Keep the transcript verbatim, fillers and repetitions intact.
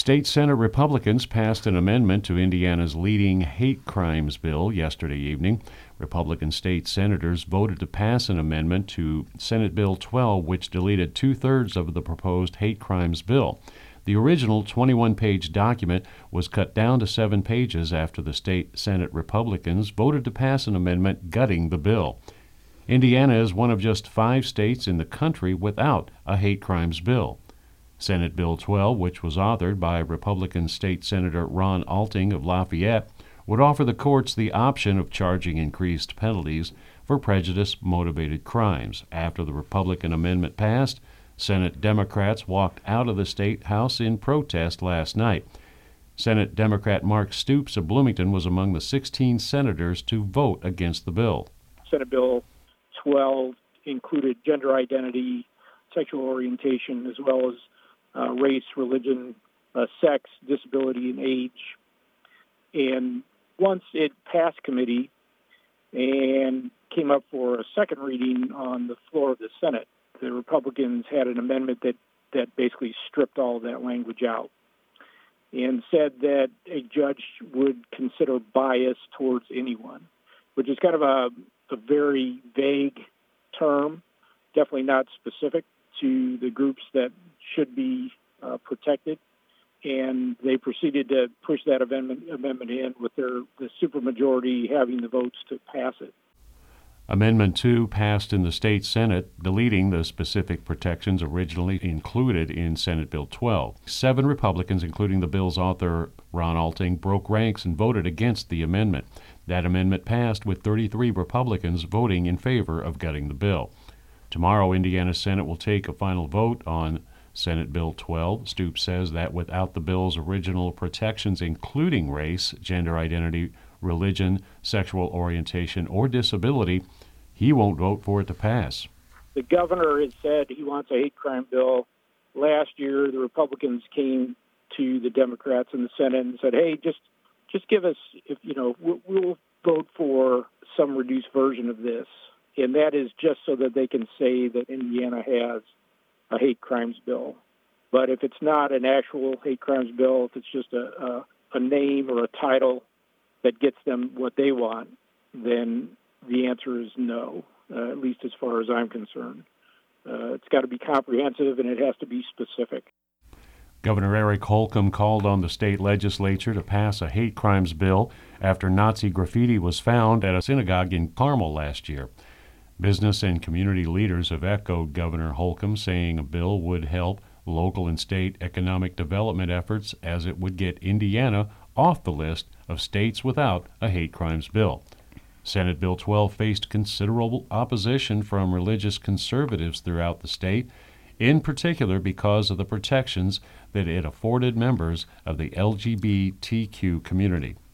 State Senate Republicans passed an amendment to Indiana's leading hate crimes bill yesterday evening. Republican state senators voted to pass an amendment to Senate Bill twelve, which deleted two-thirds of the proposed hate crimes bill. The original twenty-one page document was cut down to seven pages after the state Senate Republicans voted to pass an amendment gutting the bill. Indiana is one of just five states in the country without a hate crimes bill. Senate Bill twelve, which was authored by Republican State Senator Ron Alting of Lafayette, would offer the courts the option of charging increased penalties for prejudice-motivated crimes. After the Republican amendment passed, Senate Democrats walked out of the State House in protest last night. Senate Democrat Mark Stoops of Bloomington was among the sixteen senators to vote against the bill. Senate Bill twelve included gender identity, sexual orientation, as well as uh, race, religion, uh, sex, disability, and age. And once it passed committee and came up for a second reading on the floor of the Senate, the Republicans had an amendment that, that basically stripped all of that language out and said that a judge would consider bias towards anyone, which is kind of a, a very vague term, definitely not specific to the groups that should be uh, protected. And they proceeded to push that amendment, amendment in with their the supermajority having the votes to pass it. Amendment two passed in the state Senate, deleting the specific protections originally included in Senate Bill twelve. Seven Republicans, including the bill's author Ron Alting, broke ranks and voted against the amendment. That amendment passed with thirty-three Republicans voting in favor of gutting the bill. Tomorrow, Indiana's Senate will take a final vote on Senate Bill twelve. Stoops says that without the bill's original protections, including race, gender identity, religion, sexual orientation, or disability, he won't vote for it to pass. The governor has said he wants a hate crime bill. Last year, the Republicans came to the Democrats in the Senate and said, hey, just just give us, if you know, we'll, we'll vote for some reduced version of this. And that is just so that they can say that Indiana has a hate crimes bill. But if it's not an actual hate crimes bill, if it's just a, a, a name or a title that gets them what they want, then the answer is no, uh, at least as far as I'm concerned. Uh, it's got to be comprehensive, and it has to be specific. Governor Eric Holcomb called on the state legislature to pass a hate crimes bill after Nazi graffiti was found at a synagogue in Carmel last year. Business and community leaders have echoed Governor Holcomb, saying a bill would help local and state economic development efforts as it would get Indiana off the list of states without a hate crimes bill. Senate Bill twelve faced considerable opposition from religious conservatives throughout the state, in particular because of the protections that it afforded members of the L G B T Q community.